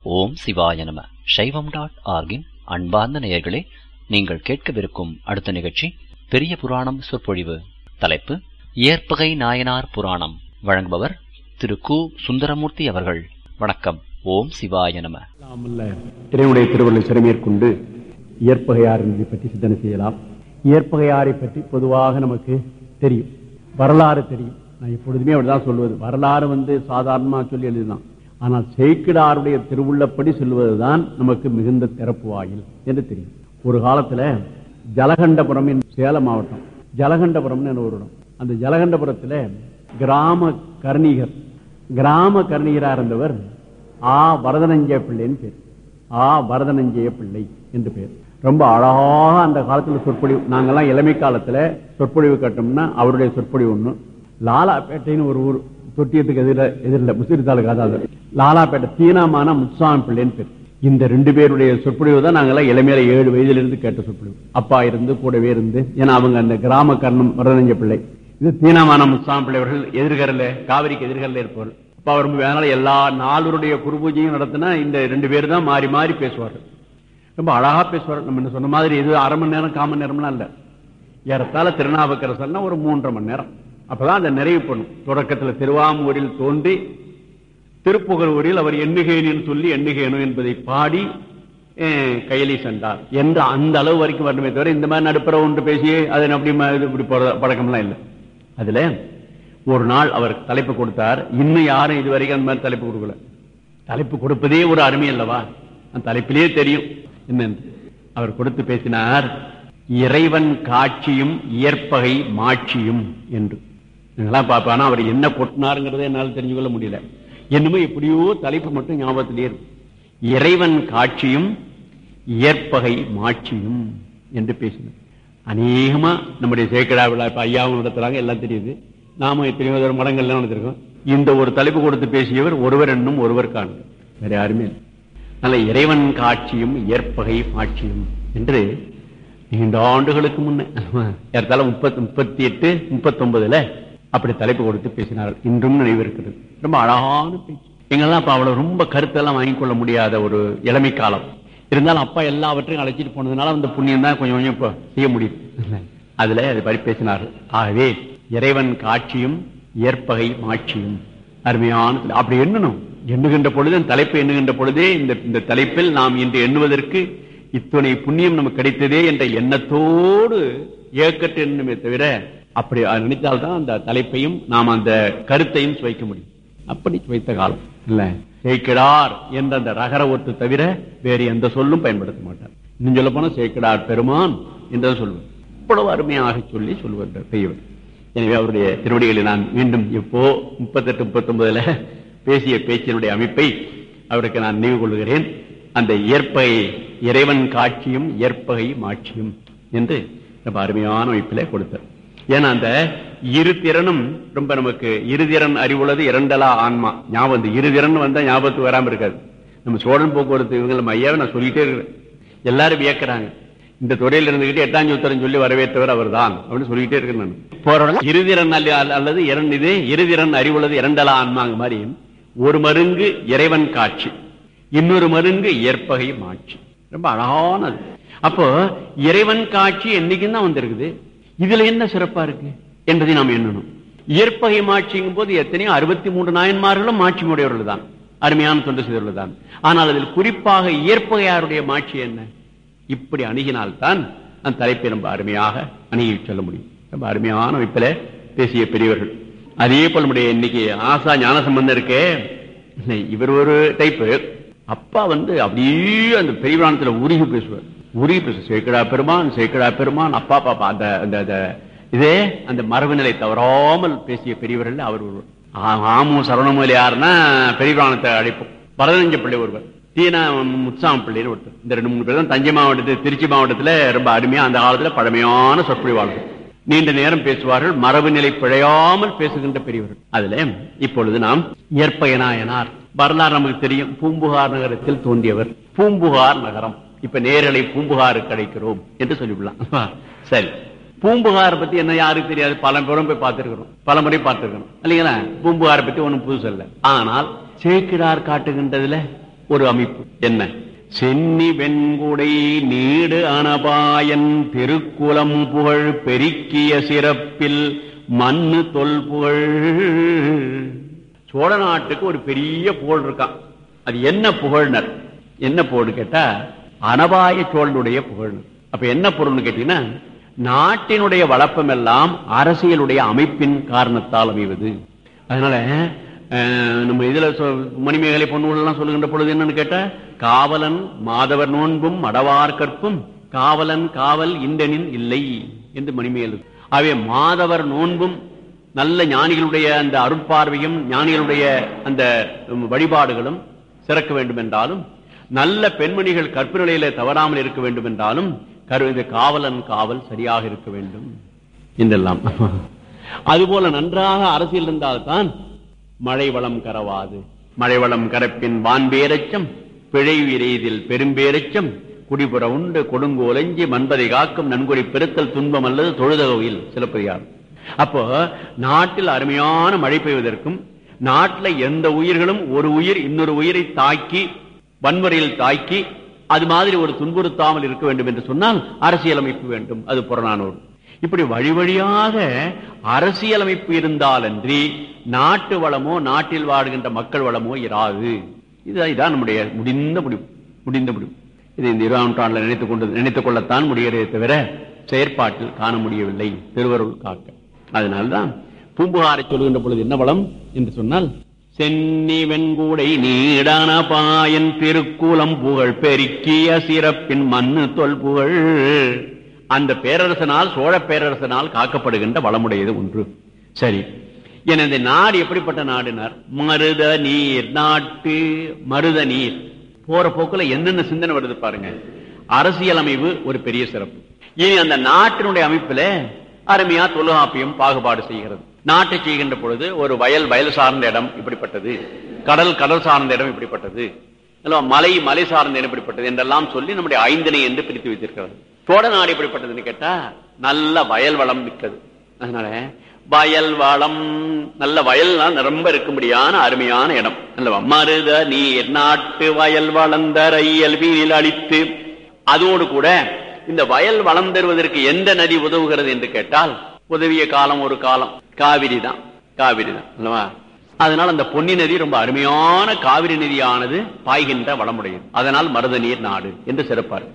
ஓம் சிவாய நம. சைவம்.org-இன் அன்பார்ந்த நேயர்களே, நீங்கள் கேட்கவிருக்கும் அடுத்த நிகழ்ச்சி பெரிய புராணம் சொற்பொழிவு. தலைப்பு ஏற்பகை நாயனார் புராணம். வழங்குபவர் திரு கு. சுந்தரமூர்த்தி அவர்கள். வணக்கம். ஓம் சிவாய நம. இறைவனுடைய திருவள்ளுவரை சிறமேற்கொண்டு ஏற்பகையார் என்பதை பற்றி சிந்தனை செய்யலாம். ஏற்பகையாரை பற்றி பொதுவாக நமக்கு தெரியும், வரலாறு தெரியும். நான் எப்பொழுதுமே அப்படிதான் சொல்வது, வரலாறு சாதாரணமா சொல்லி எழுதிதான். ஆனால் சேக்கிழாருடைய திருவுள்ளப்படி சொல்வதுதான் நமக்கு மிகுந்த திறப்பு வாயில் என்று தெரியும். ஒரு காலத்துல ஜலகண்டபுரம், சேலம் மாவட்டம் ஜலகண்டபுரம் ஒரு இடம். அந்த ஜலகண்டபுரத்துல கிராம கர்ணிகரா இருந்தவர் வரதனஞ்சய பிள்ளைன்னு பேர். வரதனஞ்சய பிள்ளை என்று பேர். ரொம்ப அழகாக அந்த காலத்துல சொற்பொழிவு, நாங்கெல்லாம் இளமை காலத்துல சொற்பொழிவு கட்டோம்னா அவருடைய சொற்பொழிவு ஒண்ணு. லாலாப்பேட்டைன்னு ஒரு ஊர், தொட்டியத்துக்கு எதிரில் முசிறித்தாளுக்கு, அதாவது லாலாப்பேட்டை தீனாமான முத்துசாமி பிள்ளைன்னு பேர். இந்த ரெண்டு பேருடைய சொற்பொழிவு தான் நாங்கெல்லாம் இளமையில 7 வயதிலிருந்து கேட்ட சொற்பொழிவு. அப்பா இருந்து கூடவே இருந்து, ஏன்னா அவங்க அந்த கிராம கர்ணம் வரதஞ்ச பிள்ளை, இது தீனாமான முத்துசாமி பிள்ளை அவர்கள் எதிர்கரில், காவிரிக்கு எதிர்கரில் இருப்பவர். அப்பா ரொம்ப, அதனால எல்லா நாளுடைய குரு பூஜையும் நடத்தினா இந்த 2 பேர் தான் மாறி மாறி பேசுவார்கள். ரொம்ப அழகா பேசுவார். நம்ம சொன்ன மாதிரி இது அரை மணி நேரம் 1/4 மணி நேரம்லாம் இல்ல. ஏறத்தாழ திருநாவுக்கரசர்னா ஒரு 3.5 மணி நேரம். அப்பதான் அந்த நிறைவு பண்ணும். தொடக்கத்துல திருவாமூரில் தோன்றி திருப்புகழூரில் அவர் எண்ணுகேனின்னு சொல்லி எண்ணுகேனு என்பதை பாடி கையிலே சென்றார் என்ற அந்த அளவு வரைக்கும் வரணுமே தவிர இந்த மாதிரி நடுப்புற ஒன்று பேசியே அதை இப்படி போற பழக்கம்லாம் இல்லை. அதுல ஒரு நாள் அவர் தலைப்பு கொடுத்தார். இன்னும் யாரும் இதுவரைக்கும் அந்த மாதிரி தலைப்பு கொடுக்கல. தலைப்பு கொடுப்பதே ஒரு அருமை அல்லவா, அந்த தலைப்பிலேயே தெரியும் என்னன்னு. அவர் கொடுத்து பேசினார், இறைவன் காட்சியும் இயற்பகை மாட்சியும் என்று. பாப்பா, அவர் என்ன கொட்டினாருங்கிறத என்னால் தெரிஞ்சு கொள்ள முடியல. என்னமோ எப்படியோ தலைப்பு மட்டும் ஞாபகத்திலே இருக்கு. இறைவன் காட்சியும் இயற்பகை மாட்சியும் என்று பேசினார். அநேகமா நம்முடைய சேக்கிழா விழா இப்ப ஐயாவும் நடத்துறாங்க, எல்லாம் தெரியுது. நாம எத்தனையோ மடங்கள்லாம் நடத்திருக்கோம். இந்த ஒரு தலைப்பு கொடுத்து பேசியவர் ஒருவர் என்னும் ஒருவர் காண்க, வேற யாருமே இல்லை. அதனால இறைவன் காட்சியும் இயற்பகை மாட்சியும் என்று நீண்ட ஆண்டுகளுக்கு முன்ன, ஏறத்தாழ 38, 39 அப்படி தலைப்பு கொடுத்து பேசினார்கள். இன்றும் நினைவு இருக்கிறது. ரொம்ப அழகான பேச்சு. எங்கெல்லாம் அப்ப அவ்வளவு ரொம்ப கருத்தெல்லாம் வாங்கிக் கொள்ள முடியாத ஒரு இளமை காலம் இருந்தாலும் அப்பா எல்லாவற்றையும் அழைச்சிட்டு போனதுனால அந்த புண்ணியம் தான் கொஞ்சம் கொஞ்சம் இப்ப செய்ய முடியும். அதுல அது பற்றி பேசினார்கள். ஆகவே இறைவன் காட்சியும் இயற்பகை மாட்சியும் அருமையான அப்படி எண்ணணும். எண்ணுகின்ற பொழுது, தலைப்பு எண்ணுகின்ற பொழுதே இந்த தலைப்பில் நாம் இன்று எண்ணுவதற்கு இத்துணை புண்ணியம் நமக்கு கிடைத்ததே என்ற எண்ணத்தோடு ஏக்கட்டு எண்ணுமே தவிர, அப்படி நினைத்தால்தான் அந்த தலைப்பையும் நாம் அந்த கருத்தையும் சுவைக்க முடியும். அப்படி சுவைத்த காலம் இல்ல. சேக்கிழார் என்ற அந்த ரகர ஒத்து தவிர வேறு எந்த சொல்லும் பயன்படுத்த மாட்டார். இன்னும் சொல்ல போனா சேக்கிழார் பெருமான் என்றும் சொல்லுவார். இவ்வளவு அருமையாக சொல்லி சொல்லுவார் பெரியவர். எனவே அவருடைய திருவடிகளை நான் மீண்டும் இப்போ 38, 39 பேசிய பேச்சினுடைய அமைப்பை அவருக்கு நான் நினைவு கொள்கிறேன். அந்த இயற்பகை இறைவன் காட்சியும் இயற்பகை மாட்சியும் என்று ரொம்ப அருமையான அமைப்பிலே கொடுத்தார். ஏன்னா அந்த இரு திறனும் ரொம்ப நமக்கு, இருதிறன் அறிவுள்ளது இரண்டலா ஆன்மா. ஞாபகம், இருதிறன் வந்தா ஞாபகத்துக்கு வராம இருக்காது. நம்ம சோழன் போக்குவரத்து இவங்க நம்ம ஐயாவை நான் சொல்லிட்டே இருக்கிறேன். எல்லாரும் வியக்கிறாங்க, இந்த துறையில இருந்துகிட்டு 8ஆம் சூத்திரம் சொல்லி வரவேற்றவர் அவர் தான் அப்படின்னு சொல்லிட்டே இருக்கேன் நான். போற இருதிறன் அல்லது இருதிறன் அறிவுள்ளது இரண்டலா ஆன்மாங்க மாதிரி ஒரு மருங்கு இறைவன் காட்சி, இன்னொரு மருங்கு இயற்பகை மாட்சி. ரொம்ப அழகானது. அப்போ இறைவன் காட்சி என்னைக்கும் தான் வந்திருக்குது. இதுல என்ன சிறப்பா இருக்கு என்பதை நாம் எண்ணணும். இயற்பகை மாட்சிங்கும் போது எத்தனையோ 63 நாயன்மார்களும் மாட்சி உடையவர்கள் தான், அருமையான தொண்டு செய்தவர்கள் தான். ஆனால் அதில் குறிப்பாக இயற்பகையாருடைய மாட்சி என்ன, இப்படி அணுகினால்தான் அந்த தலைப்பை ரொம்ப அருமையாக அணுகி சொல்ல முடியும். ரொம்ப அருமையான அமைப்பில பேசிய பெரியவர்கள். அதே போல நம்முடைய இன்னைக்கு ஆசா ஞான சம்பந்தம் இருக்கே, இவர் ஒரு டைப்பு. அப்பா அப்படியே அந்த பெரியவராணத்துல உருகி பேசுவார். சேக்கிழா பெருமான் அப்பா பாப்பா அந்த இதே அந்த மரபு நிலை தவறாமல் பேசிய பெரியவர்கள் அவர் ஒருவர். ஆமு சரவணமூலி யாருன்னா பெரியவராணத்தை அழைப்போம். வரதஞ்ச பிள்ளை ஒருவர், தீனா முத்துசாமி பிள்ளைன்னு ஒருத்தர். இந்த 2-3 பேர் தான் தஞ்சை மாவட்டத்தில், திருச்சி மாவட்டத்துல ரொம்ப அருமையா அந்த காலத்துல பழமையான சொற்பொழிவாளர்கள். நீண்ட நேரம் பேசுவார்கள், மரபு நிலை பிழையாமல் பேசுகின்ற பெரியவர்கள். அதுல இப்பொழுது நாம் இயற்பயனாயனார் வரலாறு நமக்கு தெரியும். பூம்புகார் நகரத்தில் தோன்றியவர். பூம்புகார் நகரம் இப்ப நேரலை பூம்புகாரு கிடைக்கிறோம் என்று சொல்லிவிடலாம். சரி, பூம்புகாரை பத்தி என்ன யாருக்கு தெரியாது, பல பேரும் போய் பார்த்திருக்கிறோம், பல முறை பார்த்திருக்கணும் இல்லைங்களா. பூம்புகாரை பத்தி ஒண்ணும் புதுசு இல்லை. ஆனால் சேக்கிழார் காட்டுகின்றதுல ஒரு அமைப்பு. என்ன? சென்னி வெண்குடை நீடு அனபாயன் திருக்குலம் புகழ் பெருக்கிய சிறப்பில் மண்ணு தொல் புகழ். சோழ நாட்டுக்கு ஒரு பெரிய புகழ் இருக்கான். அது என்ன புகழ்னர்? என்ன புகழ் கேட்டா அனபாய சோழனுடைய புகழ். அப்ப என்ன பொருள்னு கேட்டீங்கன்னா, நாட்டினுடைய வளப்பம் எல்லாம் அரசியலுடைய அமைப்பின் காரணத்தால் அமைவது. அதனால நம்ம இதுல மணிமேகலை பொண்ணு சொல்லுகின்ற பொழுது என்னன்னு கேட்டா, காவலன் மாதவர் நோன்பும் மடவார் கற்பும் காவலன் காவல் இந்தனின் இல்லை என்று மணிமேகலை. ஆகவே மாதவர் நோன்பும் நல்ல ஞானிகளுடைய அந்த அருட்பார்வையும் ஞானிகளுடைய அந்த வழிபாடுகளும் சிறக்க வேண்டும் என்றாலும், நல்ல பெண்மணிகள் கற்பு நிலையில தவறாமல் இருக்க வேண்டும் என்றாலும் காவலன் காவல் சரியாக இருக்க வேண்டும் என்றெல்லாம். அதுபோல நன்றாக அரசியல் இருந்தால்தான் மழை வளம் கரவாது. மழை வளம் கரப்பின் வான்பேரச்சம் பிழை விரைதில் பெரும்பேரச்சம் குடிபுற உண்டு கொடுங்கோலஞ்சி மண்பதை காக்கும் நன்கொடை பெருத்தல் துன்பம் அல்லது தொழுதகவில் சிலப்பதிகாரம். அப்போ நாட்டில் அருமையான மழை பெய்வதற்கும், நாட்டில் எந்த உயிர்களும் ஒரு உயிர் இன்னொரு உயிரை தாக்கி வன்முறையில் தாக்கி அது மாதிரி ஒரு துன்புறுத்தாமல் இருக்க வேண்டும் என்று சொன்னால் அரசியலமைப்பு வேண்டும். அது புறநானூறு. இப்படி வழி வழியாக அரசியலமைப்பு இருந்தாலன்றி நாட்டு வளமோ நாட்டில் வாடுகின்ற மக்கள் வளமோ இராது. இதுதான் நம்முடைய முடிந்த முடிவு. இது இந்த 20ஆம் நூற்றாண்டில் நினைத்துக் கொள்ளத்தான் முடிகிறதே தவிர செயற்பாட்டில் காண முடியவில்லை. திருவருள் காக்க. அதனால்தான் பூம்புகாரை சொல்கின்ற பொழுது என்ன வளம் என்று சொன்னால், சென்னி வெண்கூடை நீடான பாயன் திருக்குலம் புகழ் பெருக்கிய சிறப்பின் மண்ணு தொல் புகழ். அந்த பேரரசனால், சோழ பேரரசனால் காக்கப்படுகின்ற வளமுடையது ஒன்று. சரி, எனது நாடு எப்படிப்பட்ட நாடுனார்? மருத நீர் நாட்டு. மருத நீர் போற போக்குல என்னென்ன சிந்தனை வருது பாருங்க. அரசியல் அமைப்பு ஒரு பெரிய சிறப்பு. இனி அந்த நாட்டினுடைய அமைப்புல அருமையா தொல்காப்பியம் பாகுபாடு செய்கிறது. நாட்டை செய்கின்ற பொழுது ஒரு வயல் சார்ந்த இடம் இப்படிப்பட்டது, கடல் சார்ந்த இடம் இப்படிப்பட்டது, மலை சார்ந்த இடம் இப்படிப்பட்டது என்றெல்லாம் சொல்லி நம்முடைய ஐந்தனை என்று பிரித்து வைத்திருக்கிறது. சோழ நாடு எப்படிப்பட்டதுன்னு கேட்டா நல்ல வயல் வளம் மிக்கது. அதனால வயல் வளம், நல்ல வயல் ரொம்ப இருக்கும்படியான அருமையான இடம் அல்லவா. மருத நீர் நாட்டு வயல் வளந்தரையல் வீணில் அளித்து. அதோடு கூட இந்த வயல் வளம் தருவதற்கு எந்த நதி உதவுகிறது என்று கேட்டால், உதவிய காலம் ஒரு காலம் காவிரி தான் அல்லவா. அதனால் அந்த பொன்னி நதி ரொம்ப அருமையான காவிரி நதியானது பாய்கின்ற வளமுடையது. அதனால் மருத நீர் நாடு என்று சிறப்பாரு.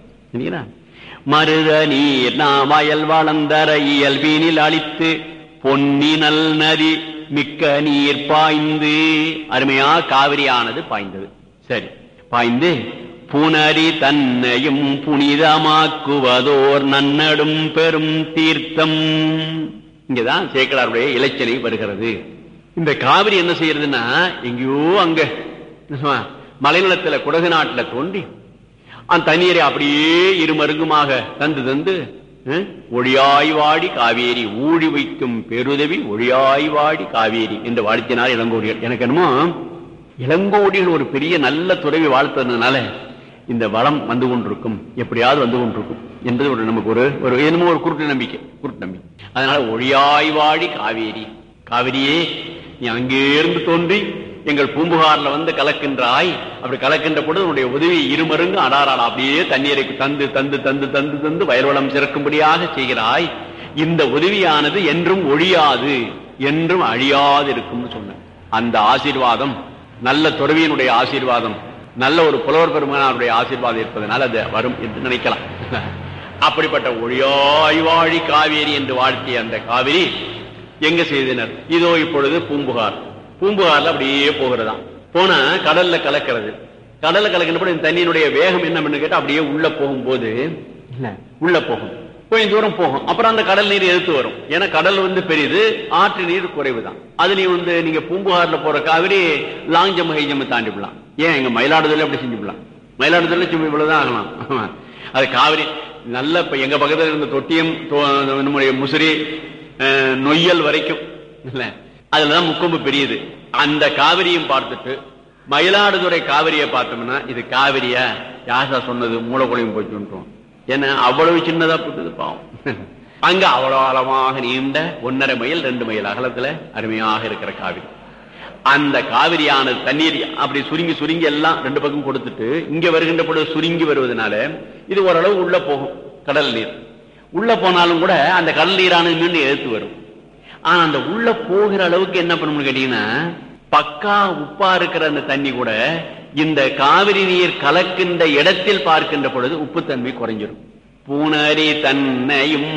மருத நீர் வயல் வளந்தரையல் வீணில் அளித்து பொன்னி நல் நதி மிக்க நீர் பாய்ந்து. அருமையா காவிரியானது பாய்ந்தது. சரி, பாய்ந்து புனரி தன்னையும் புனிதமாக்குவதோர் நன்னடும் பெரும் தீர்த்தம். இங்கதான் சேக்கலாருடைய இலச்சனை வருகிறது. இந்த காவிரி என்ன செய்யறதுன்னா, எங்கேயோ அங்க மலைநிலத்துல குடகு நாட்டுல தோன்றி அந்த தண்ணீரை அப்படியே இருமருங்குமாக தந்து ஒழியாய் வாடி காவேரி ஊழி வைக்கும் பெருதவி ஒழியாய் வாடி காவேரி என்று வாழ்த்தினார் இளங்கோடிகள். எனக்கு என்னமோ இளங்கோடிகள் ஒரு பெரிய நல்ல துறவி வாழ்த்ததுனால இந்த வளம் வந்து கொண்டிருக்கும், எப்படியாவது வந்து கொண்டிருக்கும் என்பது ஒரு நமக்கு ஒரு என்னமோ ஒரு குருட்டு நம்பிக்கை. அதனால ஒழியாய் வாடி காவேரி, காவிரியே நீ அங்கேருந்து தோன்றி எங்கள் பூம்புகார்ல வந்து கலக்கின்றாய். அப்படி கலக்கின்ற பொழுது உன்னுடைய உதவி இருமருங்கு அடாராடா அப்படியே தண்ணீரை தந்து தந்து தந்து தந்து தந்து வயல்வளம் சிறக்கும்படியாக செய்கிறாய். இந்த உதவியானது என்றும் ஒழியாது, என்றும் அழியாது இருக்கும்னு சொன்ன அந்த ஆசீர்வாதம், நல்ல துறவியினுடைய ஆசீர்வாதம், நல்ல ஒரு புலவர் பெருமானாருடைய ஆசீர்வாதம் இருப்பதனால் அது வரும் என்று நினைக்கலாம். அப்படிப்பட்ட ஒழியாய் வாழி காவேரி என்று வாழ்த்திய அந்த காவிரி எங்க செய்தனர்? இதோ இப்பொழுது பூம்புகார்ல அப்படியே போகிறதாம். போனா கடல்ல கலக்கிறது. கடல்ல கலக்கின்ற இந்த தண்ணியினுடைய வேகம் என்ன கேட்டா அப்படியே உள்ள போகும்போது உள்ள போகும், கொஞ்சம் தூரம் போகும், அப்புறம் அந்த கடல் நீர் எதிர்த்து வரும். ஏன்னா கடல் வந்து பெரியது, ஆற்று நீர் குறைவுதான். அது நீங்க பூம்புகார்ல போற Kaveri long jump high jump தாண்டிவிடலாம். ஏன் எங்க மயிலாடுதுறையில அப்படி செஞ்சுக்கலாம், மயிலாடுதுறையில சும்மா இவ்வளவுதான் ஆகலாம். அது காவிரி நல்ல இப்ப எங்க பக்கத்துல இருந்த தொட்டியம் நம்முடைய முசிறி நொய்யல் வரைக்கும் இல்ல, அதுலதான் முக்கொம்பு பெரியது. அந்த காவிரியும் பார்த்துட்டு மயிலாடுதுறை காவிரியை பார்த்தோம்னா இது காவிரியா யாசா சொன்னது மூலக்குழையும் போச்சுன்றோம். ஏன்னா அவ்வளவு சின்னதா போட்டது பாவம். அங்க அவ்வளவு ஆழமாக நீண்ட 1.5 மைல் 2 மைல் அகலத்துல அருமையாக இருக்கிற காவிரி. அந்த காவிரியானது தண்ணீர் அப்படி சுருங்கி சுருங்கி எல்லாம் ரெண்டு பக்கம் கொடுத்துட்டு இங்க வருகின்ற பொழுது சுருங்கி வருவதனால இது ஓரளவு உள்ள போகும். கடல் நீர் உள்ள போனாலும் கூட அந்த கடல் நீரானது மீண்டும் எடுத்து வரும். ஆனா அந்த உள்ள போகிற அளவுக்கு என்ன பண்ணணும்னு கேட்டீங்கன்னா, பக்கா உப்பா இருக்கிற அந்த தண்ணி கூட இந்த காவிரி நீர் கலக்கின்ற இடத்தில் பார்க்கின்ற பொழுது உப்புத்தன்மை குறைஞ்சிடும். புனரி தன்னையும்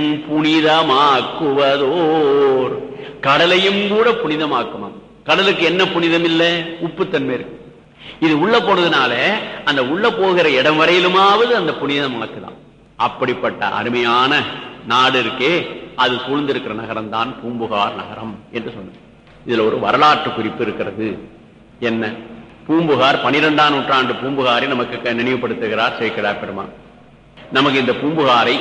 புனிதமாக்குவதோர், கடலையும் கூட புனிதமாக்குமாம். கடலுக்கு என்ன புனிதம் இல்லை? உப்புத்தன்மை இருக்கு. இது உள்ள போனதுனால அந்த உள்ள போகிற இடம் வரையிலுமாவது அந்த புனிதமாக்குதான். அப்படிப்பட்ட அருமையான நாடு இருக்கே, அது சூழ்ந்திருக்கிற நகரம் தான் பூம்புகார் நகரம் என்று சொன்னார். இதுல ஒரு வரலாற்று குறிப்பு இருக்கிறது. என்ன? பூம்புகார் 12ஆம் நூற்றாண்டு பூம்புகாரை நமக்கு நினைவுபடுத்துகிறார் சேக்கிழார் பெருமான். நமக்கு இந்த பூம்புகாரை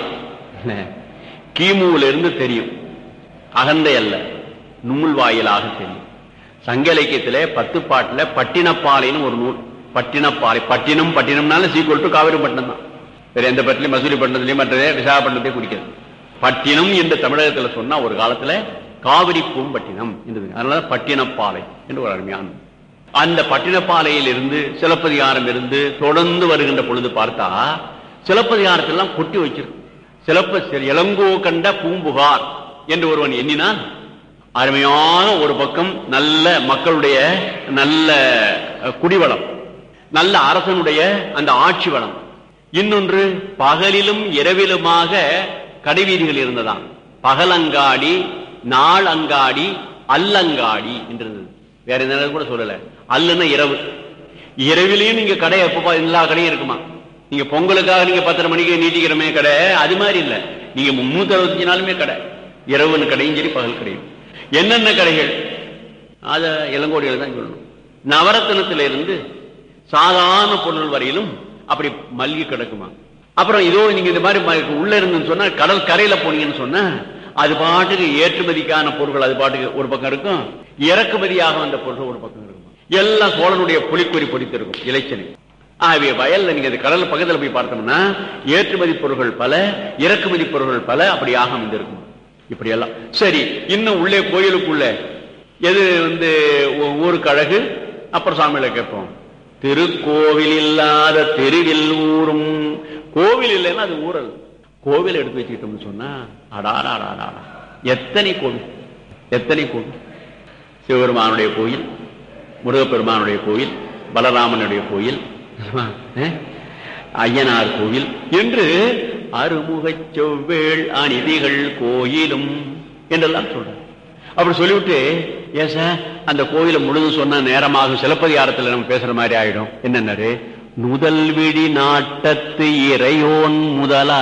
கிமுவிலிருந்து தெரியும், அகந்தை அல்ல, நூல் வாயிலாக தெரியும். சங்க இலக்கியத்திலே 10 பாட்டுல பட்டினப்பாலைன்னு ஒரு நூல். பட்டினப்பாலை, பட்டினம் பட்டினம்னால சீக்குவல் டு காவிரிப்பட்டினம் தான். வேற எந்த பட்டிலையும் மசூரிப்பட்டினத்திலையும் மற்றதே விசாகப்பட்டினத்தையும் குடிக்கிறது. பட்டினம் என்று தமிழகத்துல சொன்னா ஒரு காலத்துல காவிரி பூம்பட்டினம் என்று, அதனால பட்டினப்பாலை என்று ஒரு அருமையான அந்த பட்டினப்பாலையில் இருந்து சிலப்பதிகாரம் இருந்து தொடர்ந்து வருகின்ற பொழுது பார்த்தா சிலப்பதிகாரத்தெல்லாம் கொட்டி வச்சிருக்கு. இளங்கோ கண்ட பூம்புகார் என்று ஒருவன் எண்ணினான். அருமையான ஒரு பக்கம் நல்ல மக்களுடைய நல்ல குடிவளம், நல்ல அரசனுடைய அந்த ஆட்சி வளம். இன்னொன்று பகலிலும் இரவிலுமாக கடைவீதிகள் இருந்ததாம். பகலங்காடி, நாள் அங்காடி, அல்லங்காடி என்று இருந்தது. வேற எந்த கூட சொல்லல. அல்லுன்னா இரவு. இரவிலையும் நீங்க கடை எப்ப எல்லா கடையும் இருக்குமா? நீங்க பொங்கலுக்காக நீங்க 10:30 மணிக்கு நீட்டிக்கிறமே கடை, அது மாதிரி இல்ல. நீங்க 365 நாளுமே கடை. இரவுன்னு கடையும் சரி, பகல் கடையும். என்னென்ன கடைகள்? அத இளங்கோடிகள் தான் சொல்லணும். நவரத்தினத்திலிருந்து சாதாரண பொருள் வரையிலும் அப்படி மல்கி கிடக்குமா. அப்புறம் இதோ நீங்க இந்த மாதிரி உள்ள இருந்துன்னு சொன்னா, கடல் கரையில போனீங்கன்னு சொன்னா அது பாட்டுக்கு ஏற்றுமதிக்கான பொருட்கள் அது பாட்டுக்கு ஒரு பக்கம் இருக்கும், இறக்குமதியாக வந்த பொருட்கள் ஒரு பக்கம் இருக்கும். எல்லாம் சோழனுடைய புலிக்குறி பொடித்திருக்கும் இலைச்சனை. ஆகவே வயல்ல நீங்க கடல் பக்கத்துல போய் பார்த்தோம்னா ஏற்றுமதி பொருட்கள் பல, இறக்குமதி பொருட்கள் பல அப்படியாக அமைந்திருக்கும். இப்படி எல்லாம் சரி. இன்னும் உள்ளே கோயிலுக்குள்ள எது ஊருக்கு அழகு? அப்புறம் சாமியில கேட்போம், திருக்கோவில் இல்லாத தெருவில் ஊரும். கோவில் இல்லைன்னா அது ஊரல். கோவில் எடுத்து வச்சுக்கிட்டோம்னு சொன்னா அடாடா எத்தனை கோவில், எத்தனை கோவில்! சிவபெருமானுடைய கோயில், முருகப்பெருமானுடைய கோயில், பலராமனுடைய கோயில், ஐயனார் கோயில் என்று அருமுகச் செவ்வேள் அநீதிகள் கோயிலும் என்றெல்லாம் சொல்ற. அப்படி சொல்லிவிட்டு ஏச அந்த கோயிலை முழுதும் சொன்ன நேரமாக சிலப்பதிகாரத்தில் நம்ம பேசுற மாதிரி ஆயிடும். என்னன்னாரு, நுதல் விழி நாட்டத்து இறையோன் முதலா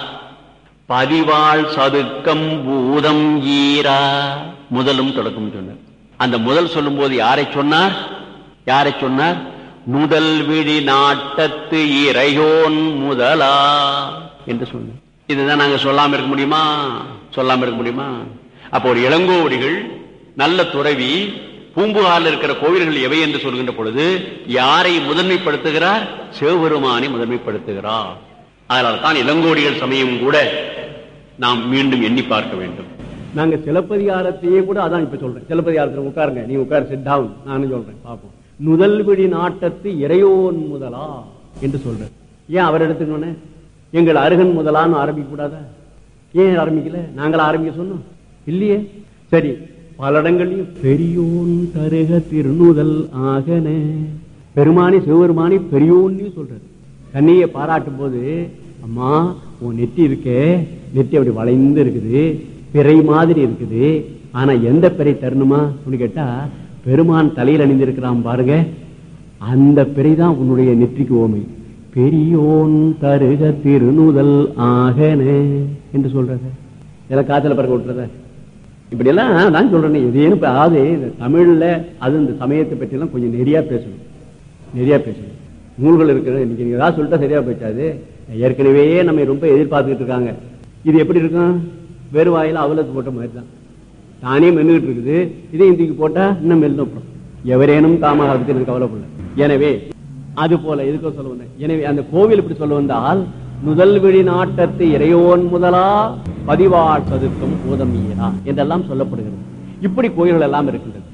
பதிவாள் சதுக்கம் பூதம் ஈரா. முதலும் தொடக்கம் சொன்னார். அந்த முதல் சொல்லும் போது யாரை சொன்னார்? யாரை சொன்னார்? நுதல் விழி நாட்டத்து இறையோன் முதலா என்று சொன்னார். இதுதான் நாங்க சொல்லாம இருக்க முடியுமா? சொல்லாம இருக்க முடியுமா? அப்போ ஒரு இளங்கோவடிகள் நல்ல துறவி பூம்புகாரில் இருக்கிற கோவில்கள் எவை என்று சொல்கின்ற பொழுது யாரை முதன்மைப்படுத்துகிறார்? சிவபெருமானை முதன்மைப்படுத்துகிறார். அதனால தான் இளங்கோடிகள் சமயம் கூட நாம் மீண்டும் எண்ணி பார்க்க வேண்டும். நாங்க சிலப்பதிகாரத்தையே கூட அதான் இப்ப சொல்றேன். சிலப்பதிகாரத்தில் உட்காருங்க, நீ உட்கார், சிட் டவுன், நானும் சொல்றேன் பார்ப்போம். நுதல் விழி நாட்டத்து இறையோன் முதலா என்று சொல்றேன். ஏன் அவர் எடுத்துக்கணும்? எங்கள் அருகன் முதலான்னு ஆரம்பிக்க கூடாதா? ஏன் ஆரம்பிக்கல? நாங்கள் ஆரம்பிக்க சொன்னோம் இல்லையே. சரி, பல இடங்களையும் பெரியோன் தருக திருநுதல் ஆகன, பெருமானி சிவபெருமானி பெரியோன்னு சொல்றாரு. கண்ணியை பாராட்டும் போது, அம்மா உன் நெத்தி இருக்கே, நெத்தி அப்படி வளைந்து இருக்குது, பிறை மாதிரி இருக்குது, ஆனா எந்த பிறை தரணுமா அப்படின்னு கேட்டா, பெருமான் தலையில் அணிந்திருக்கிறான் பாருங்க, அந்த பிறைதான் உன்னுடைய நெற்றிக்கு ஓமை. பெரியோன் தருக திருநுதல் ஆகன என்று சொல்றாரு. இதெல்லாம் காய்ச்சல பறக்க விட்டுறத இப்படி எல்லாம் நான் சொல்றேன். எதையும் அதாவது தமிழ்ல அது இந்த சமயத்தை பற்றி எல்லாம் கொஞ்சம் நிறைய பேசணும், நிறைய பேசணும். நூல்கள் இருக்கிற இன்னைக்கு நீங்க ஏதாவது சொல்லிட்டா சரியா போயிட்டாது. ஏற்கனவே நம்ம ரொம்ப எதிர்பார்த்துக்கிட்டு இருக்காங்க. இது எப்படி இருக்கும்? வெறும் வாயில அவளுக்கு போட்ட மாதிரி தான் தானே மென்னுகிட்டு இருக்குது. இதையும் தூக்கி போட்டா இன்னும் மெல்லும். எவரேனும் தாமாக பத்தி எனக்கு கவலைப்படல. எனவே அது போல எதுக்கோ சொல்ல வந்தேன். எனவே அந்த கோவில் இப்படி சொல்ல வந்தால், முதல் விழி நாட்டத்து இறையோன் முதலா பதிவாள் சதுக்கம் பூதம் ஈரா என்றெல்லாம் சொல்லப்படுகிறது. இப்படி கோயில்கள் எல்லாம் இருக்கின்றது.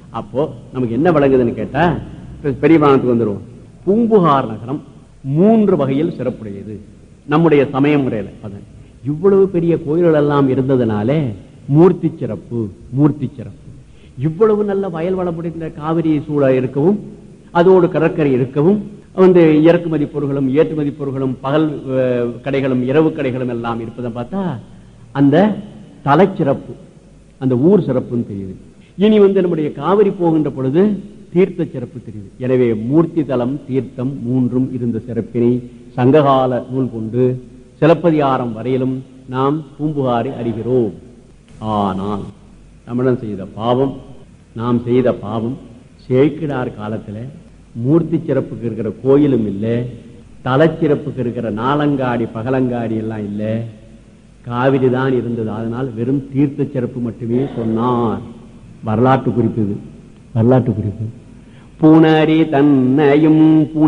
அப்போ நமக்கு என்ன விளங்குதுன்னு கேட்டா, பெரிய புராணத்துக்கு வந்துருவோம். பூம்புகார் நகரம் 3 வகையில் சிறப்புடையது நம்முடைய சமய முறையில. இவ்வளவு பெரிய கோயில்கள் எல்லாம் இருந்ததுனாலே மூர்த்தி சிறப்பு, மூர்த்தி சிறப்பு. இவ்வளவு நல்ல வயல் வளமுடைய காவிரி சூழ இருக்கவும், அதோடு கடற்கரை இருக்கவும், இறக்குமதி பொருட்களும் ஏற்றுமதி பொருட்களும் பகல் கடைகளும் இரவு கடைகளும் எல்லாம் இருப்பதை பார்த்தா அந்த தலைச்சிறப்பு, அந்த ஊர் சிறப்புன்னு தெரியுது. இனி நம்முடைய காவிரி போகின்ற பொழுது தீர்த்த சிறப்பு தெரியுது. எனவே மூர்த்தி தலம் தீர்த்தம் 3ம் இருந்த சிறப்பினை சங்ககால நூல் கொண்டு சிலப்பதிகாரம் வரையிலும் நாம் பூம்புகாரை அறிகிறோம். ஆனால் தமிழன் செய்த பாவம், நாம் செய்த பாவம், சேக்கிழார் காலத்தில் மூர்த்தி சிறப்புக்கு இருக்கிற கோயிலும் இல்லை, தலச்சிறப்புக்கு இருக்கிற நாலங்காடி பகலங்காடி எல்லாம் இல்லை, காவிரி தான் இருந்தது. அதனால் வெறும் தீர்த்த சிறப்பு மட்டுமே சொன்னார். வரலாற்று குறிப்பு இது, வரலாற்று குறிப்பு. புனரி தன்னையும்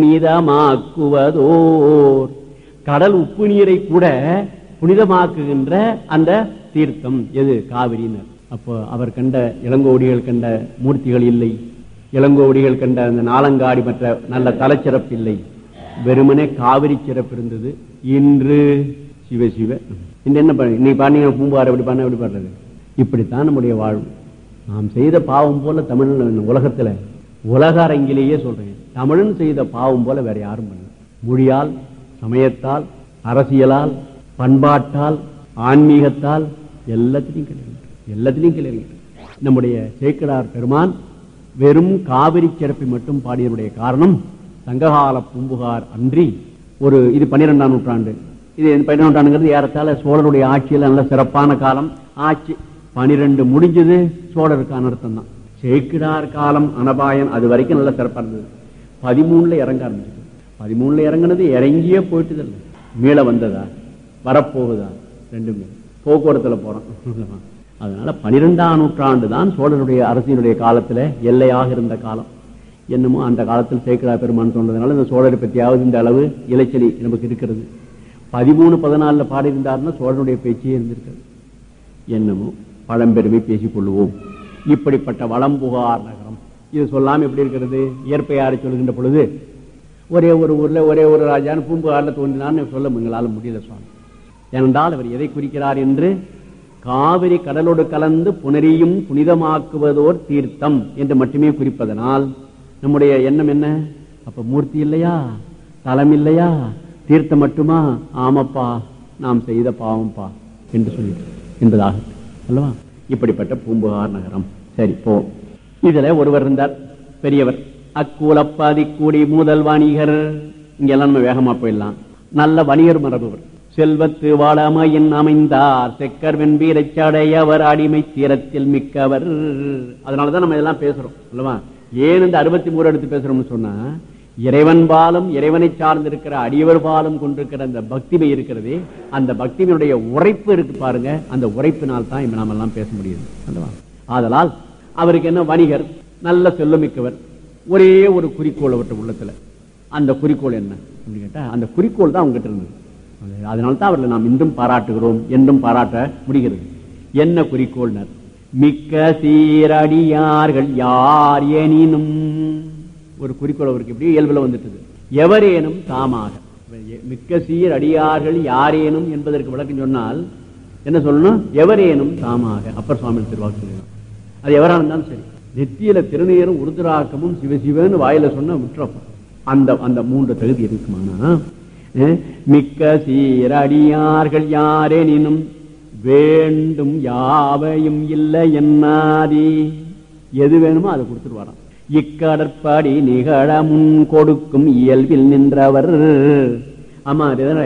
புனிதமாக்குவதோர், கடல் உப்பு நீரை கூட புனிதமாக்குகின்ற அந்த தீர்த்தம் எது? காவிரினர். அப்போ அவர் கண்ட இளங்கோடிகள் கண்ட மூர்த்திகள் இல்லை, இளங்கோடிகள் கண்ட அந்த நாலங்காடி மற்ற நல்ல தலச்சிறப்பு இல்லை, வெறுமனே காவிரி சிறப்பு இருந்தது. இன்று சிவ சிவ என்ன பண்ண நீ பாருங்க, பூம்பாறு எப்படி பண்ண எப்படி பாடுறது? இப்படித்தான் நம்முடைய வாழ்வு. நாம் செய்த பாவம் போல தமிழ் உலகத்துல உலக அரங்கிலேயே சொல்றேன், தமிழன் செய்த பாவம் போல வேற யாரும் பண்ணல. மொழியால், சமயத்தால், அரசியலால், பண்பாட்டால், ஆன்மீகத்தால் எல்லாத்திலையும் கிடையாது, எல்லாத்திலையும் கிடையாது. நம்முடைய சேக்கிழார் பெருமான் வெறும் காவிரி சிறப்பை மட்டும் பாடியனுடைய காரணம் சங்ககால பூம்புகார் அன்றி இது 12ஆம் நூற்றாண்டு. இது 12ஆம் நூற்றாண்டுங்கிறது ஏறத்தாழ சோழருடைய ஆட்சியில் நல்ல சிறப்பான காலம். ஆட்சி 12 முடிஞ்சது, சோழருக்கு அனர்த்தம் தான். சேக்கிழார் காலம் அனபாயன் அது வரைக்கும் நல்ல சிறப்பா இருந்தது. 13ல இறங்க ஆரம்பிச்சது. 13ல இறங்கினது இறங்கியே போயிட்டு இல்லை, மீள வந்ததா வரப்போகுதா ரெண்டுமே போக்குவரத்துல போறோம். அதனால 12ஆம் நூற்றாண்டு தான் சோழருடைய அரசினுடைய காலத்துல எல்லையாக இருந்த காலம். என்னமோ அந்த காலத்தில் சேக்கிழார் பெருமான் தோன்றதுனால இந்த சோழரை பற்றியாவது இந்த அளவு இலைச்சலி நமக்கு இருக்கிறது. 13-14 பாடியிருந்தாருன்னா சோழனுடைய பேச்சே இருந்திருக்கிறது. என்னமோ பழம்பெருமை பேசிக் கொள்ளுவோம். இப்படிப்பட்ட வளம்புகார் நகரம் இது சொல்லாம எப்படி இருக்கிறது? இயற்பெயரை சொல்கின்ற பொழுது ஒரே ஒரு ஊர்ல ஒரே ஒரு ராஜான்னு பூம்புகார்ல தோன்றினான்னு சொல்ல எங்களால் முடியல சுவாமி. ஏனென்றால் அவர் எதை குறிக்கிறார் என்று, காவிரி கடலோடு கலந்து புனரியும் புனிதமாக்குவதோர் தீர்த்தம் என்று மட்டுமே குறிப்பதனால் நம்முடைய எண்ணம் என்ன? அப்ப மூர்த்தி இல்லையா, தலம் இல்லையா, தீர்த்தம் மட்டுமா? ஆமப்பா, நாம் செய்த பாவம்பா என்று சொல்லிட்டு என்பதாக அல்லவா. இப்படிப்பட்ட பூம்புகார் நகரம். சரி போ. இதுல ஒருவர் இருந்தார், பெரியவர், அக்கூலப்பாதி கூடி முதல் வணிகர். இங்கெல்லாம் நம்ம வேகமா போயிடலாம். நல்ல வணிகர் மரபுவர். செல்வத்து வாழாமையின் அமைந்தார் செக்கர் வெண்பீரை சடையவர் அடிமை தீரத்தில் மிக்கவர். அதனாலதான் நம்ம இதெல்லாம் பேசுறோம் அல்லவா. ஏன் இந்த 63 எடுத்து பேசுறோம்னு சொன்னா, இறைவன் பாலும் இறைவனை சார்ந்திருக்கிற அடியவர் பாலும் கொண்டிருக்கிற அந்த பக்திமை இருக்கிறதே, அந்த பக்திமையுடைய உரைப்பு இருக்கு பாருங்க, அந்த உரைப்பினால் தான் இப்ப நாம எல்லாம் பேச முடியுது அல்லவா. ஆதலால் அவருக்கு என்ன, வணிகர், நல்ல செல்வமிக்கவர், ஒரே ஒரு குறிக்கோள் அவற்றை உள்ளத்துல. அந்த குறிக்கோள் என்ன அப்படின்னு கேட்டா, அந்த குறிக்கோள் தான் அவங்ககிட்ட இருந்தது. அதனால்தான் அவர்களை நாம் இன்றும் பாராட்டுகிறோம், என்றும் பாராட்ட முடிகிறது. என்ன குறிக்கோள்னர்? மிக்க சீரடியார்கள் யார் எனினும். ஒரு குறிக்கோள் அவருக்கு இப்படி இயல்புல வந்துட்டது. எவரேனும் தாமாக. மிக்க சீர் அடியார்கள் யாரேனும் என்பதற்கு விளக்கம் சொன்னால் என்ன சொல்லணும்? எவரேனும் தாமாக. அப்பர் சுவாமி திருவாக்கு சொல்லணும். அது எவரா இருந்தாலும் சரி. நெத்தியில திருநீரும் உருதுராக்கமும் சிவசிவன்னு வாயில சொன்ன விட்டுறப்ப அந்த 3 தகுதி இருக்குமானா, மிக்க சீரடியார்கள் யாரேனும் வேண்டும் யாவையும் இல்லை என்னாதி. எது வேணுமோ அதை கொடுத்துட்டு இக்கடற்பாடி நிகழ முன் கொடுக்கும் இயல்பில் நின்றவர். ஆமா,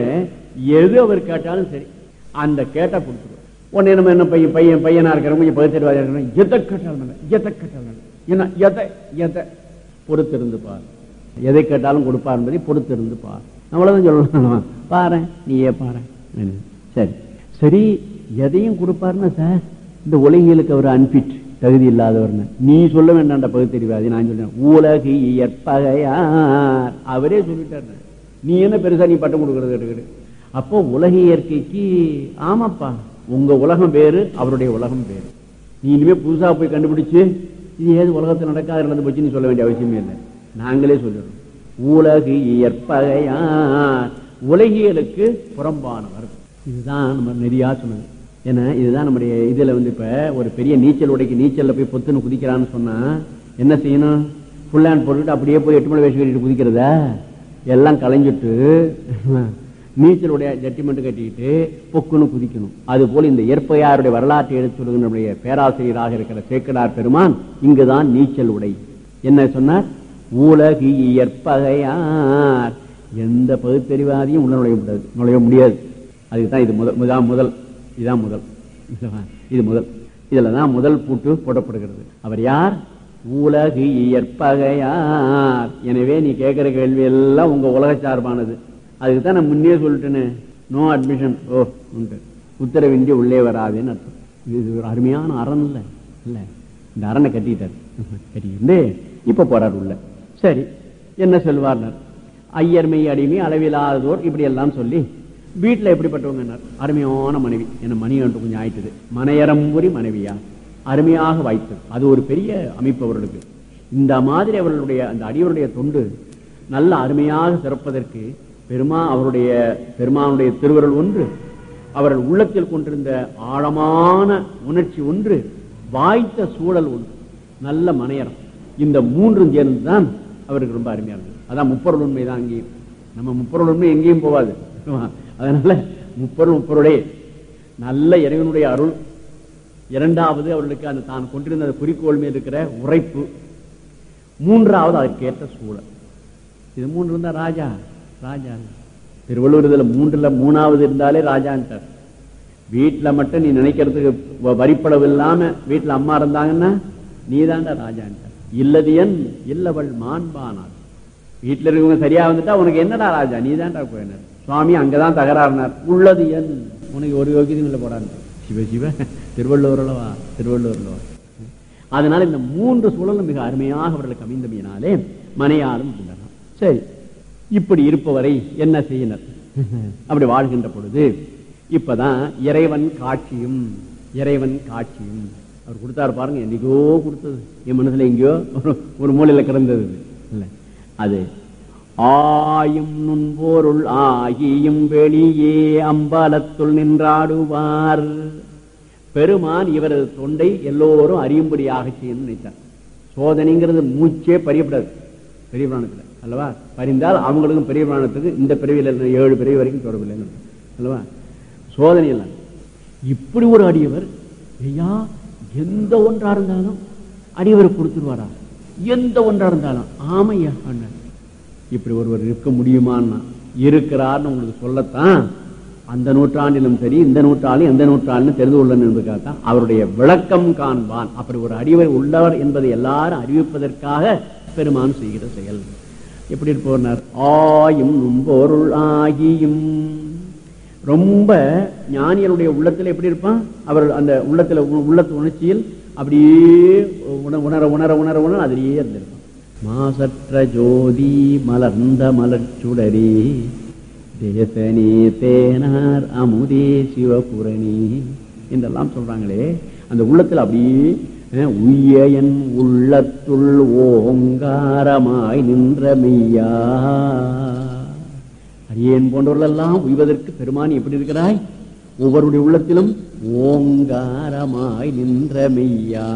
எது அவர் கேட்டாலும் சரி, அந்த கேட்டா கொடுத்துருவார். உடனே நம்ம என்ன பையனா இருக்கிறவங்க பகுத்தறிவாதியா இருக்கிறவங்க எதை கேட்டாலும் என்ன எதை பொறுத்திருந்து பார், எதை கேட்டாலும் கொடுப்பார் என்பதை பொறுத்திருந்து பார். அவ்வளவுதான் சொல்லணும். பாரு, நீயே பாரு. சரி சரி, எதையும் கொடுப்பாருன்னா சார், இந்த உலகியலுக்கு அவர் அன்பிட், தகுதி இல்லாதவர்னு நீ சொல்ல வேண்டாம் பகுத்தறிவாதி. நான் சொல்றேன், உலகு இயற்பகையார். அவரே சொல்லிட்டாரு. நீ என்ன பெருசா நீ பட்டம் கொடுக்கறது? அப்போ உலக இயற்கைக்கு ஆமாப்பா, உங்க உலகம் வேறு, அவருடைய உலகம் வேறு. நீ இனிமே புதுசா போய் கண்டுபிடிச்சு இது ஏது உலகத்தில் நடக்காது நடந்து போச்சுன்னு சொல்ல வேண்டிய அவசியமே இல்லை, நாங்களே சொல்லிடுறோம். உலகு இயற்பகையார், உலகியலுக்கு புறம்பானவர். இதுதான் நம்ம நெறியா சொன்னது. ஏன்னா இதுதான் நம்முடைய இதுல இப்ப ஒரு பெரிய நீச்சல் உடைக்கு நீச்சல்ல போய் பொத்துன்னு குதிக்கிறான்னு சொன்னா என்ன செய்யணும்? ஃபுல் ஹேண்ட் போட்டுட்டு அப்படியே போய் 8 மணி வேஷம் கட்டிட்டு குதிக்கிறதா? எல்லாம் களைஞ்சிட்டு நீச்சலுடைய ஜட்டிமெண்ட் கட்டிக்கிட்டு பொக்குன்னு குதிக்கணும். அது போல இந்த இயற்பகையாருடைய வரலாற்றை எடுத்து சொல்லுகிற நம்முடைய பேராசிரியராக இருக்கிற சேக்கடார் பெருமான் இங்குதான் நீச்சல் உடை. என்ன சொன்னார்? உலகு இயற்பகையார். எந்த பகுத்தறிவாதியும் உள்ள நுழைய முடியாது. அதுக்குதான் இது முதல் இதுதான் முதல் இது முதல் இதுலதான் முதல் பூட்டு போடப்படுகிறது. அவர் யார்? உலகு இயற்பகையார். எனவே நீ கேட்கிற கேள்வி எல்லாம் உங்க உலக சார்பானது. அதுக்குதான் நான் முன்னே சொல்லிட்டேன்னு, நோ அட்மிஷன், ஓ உத்தரவின்றி உள்ளே வராதுன்னு அர்த்தம். இது ஒரு அருமையான அரண் இல்ல இல்ல, இந்த அரணை கட்டிட்டார். கட்டிக்கிட்டு இப்ப போறார் உள்ள. சரி, என்ன சொல்வார்னர்? ஐயர்மை அடிமை அளவிலாதோர் இப்படி எல்லாம் சொல்லி வீட்டுல எப்படிப்பட்டவங்க? அருமையான மனைவி. என்ன மணி கொஞ்சம் ஆயிட்டது. மனையரம்புரி மனைவியா அருமையாக வாய்த்தது. அது ஒரு பெரிய அமைப்பு அவர்களுக்கு. இந்த மாதிரி அவர்களுடைய அந்த அடியவருடைய தொண்டு நல்ல அருமையாக சிறப்பதற்கு பெருமானுடைய திருவருள் ஒன்று, அவர்கள் உள்ளத்தில் கொண்டிருந்த ஆழமான உணர்ச்சி ஒன்று, வாய்த்த சூழல் ஒன்று, நல்ல மனையறம். இந்த மூன்றும் சேர்ந்துதான் அவருக்கு ரொம்ப அருமையா இருந்தது. அதான் முப்பொருள் உண்மைதான். அங்கேயும் நம்ம முப்பொருள் உண்மை எங்கேயும் போவாது. அதனால முப்பொருளே நல்ல இறைவனுடைய அருள். இரண்டாவது அவர்களுக்கு அந்த தான் கொண்டிருந்த குறிக்கோள் மேல் இருக்கிற உரைப்பு. மூன்றாவது அதற்கேற்ற சூழல். இது மூன்று இருந்தா ராஜா. ராஜா திருவள்ளுவர் இதுல மூணாவது இருந்தாலே ராஜான்ட்டார். வீட்டுல மட்டும் நீ நினைக்கிறதுக்கு வரிப்பளவு இல்லாம வீட்டுல அம்மா இருந்தாங்கன்னா நீதான்டா ராஜான்ட்டார். இல்லதியன் இல்லவள் மாண்பானார். வீட்டுல இருக்கவங்க சரியா வந்துட்டா உனக்கு என்னடா ராஜா, நீதான்டா போயினார். சுவாமி அங்கதான் தகராறுனார். உள்ளது என் உனக்கு ஒரு யோகியதையும் இல்லை போடான்னு. சிவ சிவ திருவள்ளுவர்லவா திருவள்ளுவர்லவா. அதனால இந்த மூன்று சூழலும் மிக அருமையாக அவர்களுக்கு அமைந்தமையினாலே மனையாரும் இருந்தாங்க. சரி, இப்படி இருப்பவரை என்ன செய்யினர்? அப்படி வாழ்கின்ற பொழுது இப்பதான் இறைவன் காட்சியும் அவர் கொடுத்தாரு பாருங்க. என்னைக்கோ கொடுத்தது என் மனசுல எங்கேயோ ஒரு மூலையில கிடந்தது இல்ல. அது ஆயும் நுண்பொருள் ஆகியும் வெளியே அம்பலத்துள் நின்றாடுவார். பெருமான் இவரது தொண்டை எல்லோரும் அறியும்படியாக செய்யணும்னு நினைத்தார். சோதனைங்கிறது மூச்சே பறியப்படாது பெரிய புராணத்துல அல்லவா. பறிந்தால் அவங்களுக்கும் பெரிய புராணத்துக்கு இந்த பிறவியில 7 பிறவி வரைக்கும் தொடர்பில்லை அல்லவா. சோதனை எல்லாம் இப்படி ஒரு அடியவர் ஐயா எந்த ஒன்றா இருந்தாலும் அடியவர் கொடுத்துருவாரா? எந்த ஒன்றா இருந்தாலும் ஆமையா அண்ணன். இப்படி ஒருவர் இருக்க முடியுமான்னா இருக்கிறார்னு உங்களுக்கு சொல்லத்தான் அந்த நூற்றாண்டிலும் சரி இந்த நூற்றாண்டிலும் எந்த நூற்றாண்டிலும் தெரிந்து கொள்ளணும் என்பதற்காகத்தான் அவருடைய விளக்கம் காண்பான். அப்படி ஒரு அடிவர் உள்ளவர் என்பதை எல்லாரும் அறிவிப்பதற்காக பெருமான் செய்கிற செயல். எப்படி போனார்? ஆயும் நுண்பொருள் ஆகியும். ரொம்ப ஞானியருடைய உள்ளத்துல எப்படி இருப்பான்? அவர் அந்த உள்ளத்து உணர்ச்சியில் அப்படியே உணர உணர உணர உணர அதிலேயே இருந்திருப்பான். மாசற்ற ஜோதி மலர்ந்த மலர்ச்சுடரே தேசனே தேனார் அமுதே சிவபுரணி என்றெல்லாம் சொல்றாங்களே. அந்த உள்ளத்துல அப்படியே உய்யன் உள்ளத்துள் ஓங்காரமாய் நின்ற மெய்யா. அரியன் போன்றவர்கள் எல்லாம் உய்வதற்கு பெருமானி எப்படி இருக்கிறாய்? ஒவ்வொருடைய உள்ளத்திலும் ஓங்காரமாய் நின்ற மெய்யா.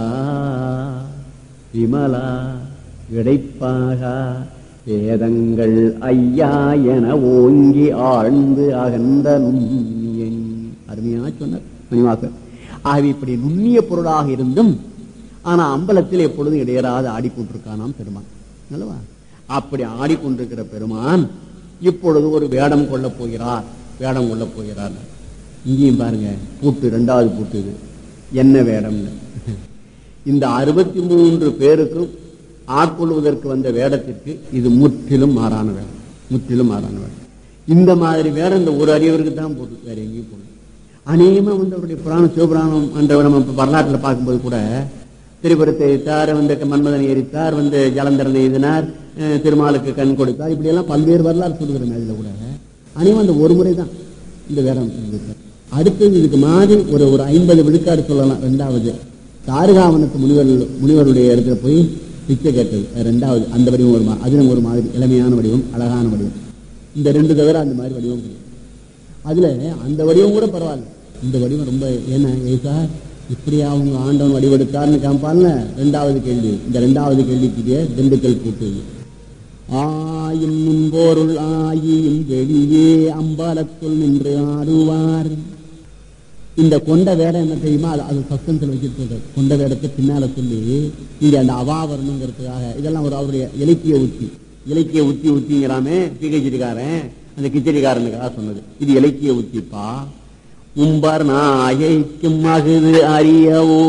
விமலா இடைப்பாக வேதங்கள் ஐயா என ஓங்கி ஆழ்ந்து அகன்ற நுண்ணியன். அருமையா சொன்னார் மணிவாசர். ஆகவே இப்படி நுண்ணிய பொருளாக இருந்தும் ஆனா அம்பலத்தில் எப்பொழுதும் இடையராது ஆடிக்கொண்டிருக்கானாம் பெருமான் அல்லவா. அப்படி ஆடிக்கொண்டிருக்கிற பெருமான் இப்பொழுது ஒரு வேடம் கொள்ள போகிறார். இங்கேயும் பாருங்க பூட்டு, 2வது பூட்டு. இது என்ன வேடம்னு இந்த 63 பேருக்கும் ஆட்கொள்வதற்கு வந்த வேடத்திற்கு இது முற்றிலும் மாறான வேடம். இந்த மாதிரி வேடம் இந்த ஒரு அடியவருக்கு தான் போட்டு, வேற எங்கேயும் போடல. அநேகமா அவருடைய புராணம் சிவபுராணம் என்ற நம்ம வரலாற்றில் பார்க்கும்போது கூட திரிபுரத்தை எரித்தார், மன்மதனை எரித்தார், ஜலந்தரனை எதினார், திருமாலுக்கு கண் கொடுத்தார், இப்படி எல்லாம் பல்வேறு வரலாறு சொல்லுகிறேன். அதுல கூட அநேகமா அந்த ஒரு முறை தான் இந்த வேடம். அடுத்தது இதுக்கு மாதிரி ஒரு 50 விழுக்காடு சொல்லலாம். 2வது தாருகாவனத்து முனிவருடைய இடத்துல போய் பிச்சை கேட்டது. ரெண்டாவது அந்த வடிவம் ஒரு அதுவும் ஒரு மாதிரி இளமையான வடிவம், அழகான வடிவம். இந்த ரெண்டு தவிர அந்த மாதிரி வடிவம் கிடையாது. அதுல அந்த வடிவம் கூட பரவாயில்ல, இந்த வடிவம் ரொம்ப ஏன்னா சார் இப்படியா அவங்க ஆண்டவன் வடிவெடுத்தார்னு காமிப்பான்ல. ரெண்டாவது கேள்வி, இந்த ரெண்டாவது கேள்விக்கு திண்டுக்கல் கூட்டு ஆயும் முன்போருள் ஆயும் வெளியே அம்பாலத்துள் நின்று ஆடுவார். இந்த கொண்ட வேடம் என்ன தெரியுமா, அது சஸ்பென்ஸ்ல வச்சிருக்கிறது. கொண்ட வேடத்தை பின்னால சொல்லி இங்க அந்த அவா வரணுங்கிறதுக்காக இதெல்லாம் ஒரு அவருடைய இலக்கிய உத்திங்கிறாமே பிஹெச்டிக்காரன் அந்த கிச்சடிக்காரனுக்காக சொன்னது. இது இலக்கிய உத்திப்பா. உம்பர் நாயைக்கும் மகுது அறியவோ.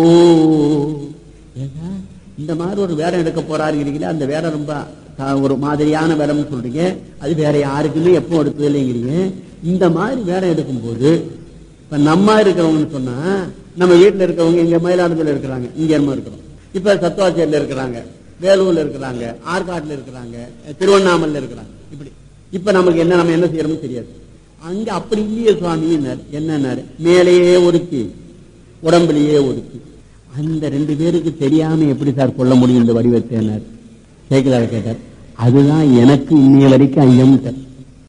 இந்த மாதிரி ஒரு வேடம் எடுக்க போறாருங்கிறீங்களே, அந்த வேடம் ரொம்ப ஒரு மாதிரியான வேடம்னு சொல்றீங்க. அது வேற யாருக்குமே எப்போ எடுத்தது இல்லைங்கிறீங்க. இந்த மாதிரி வேடம் எடுக்கும் போது இப்ப நம்ம இருக்கிறவங்கன்னு சொன்னா, நம்ம வீட்டுல இருக்கிறவங்க இங்க மயிலாடுதுறையில இருக்கிறாங்க, இங்க என்ன இருக்கிறோம், இப்ப சத்துவாச்சேரியில இருக்கிறாங்க, வேலூர்ல இருக்கிறாங்க, ஆற்காட்டுல இருக்கிறாங்க, திருவண்ணாமலையில இருக்கிறாங்க. இப்படி இப்ப நமக்கு என்ன நம்ம என்ன செய்யறோம்னு தெரியாது. அங்க அப்படி இல்லையே சுவாமி என்ன மேலேயே ஒதுக்கி உடம்புலயே ஒதுக்கி அந்த ரெண்டு பேருக்கு தெரியாம எப்படி சார் கொள்ள முடியும் இந்த வடிவத்தை? சேக்கிலார் கேட்டார். அதுதான் எனக்கு இன்னைய வரைக்கும் ஐயம்.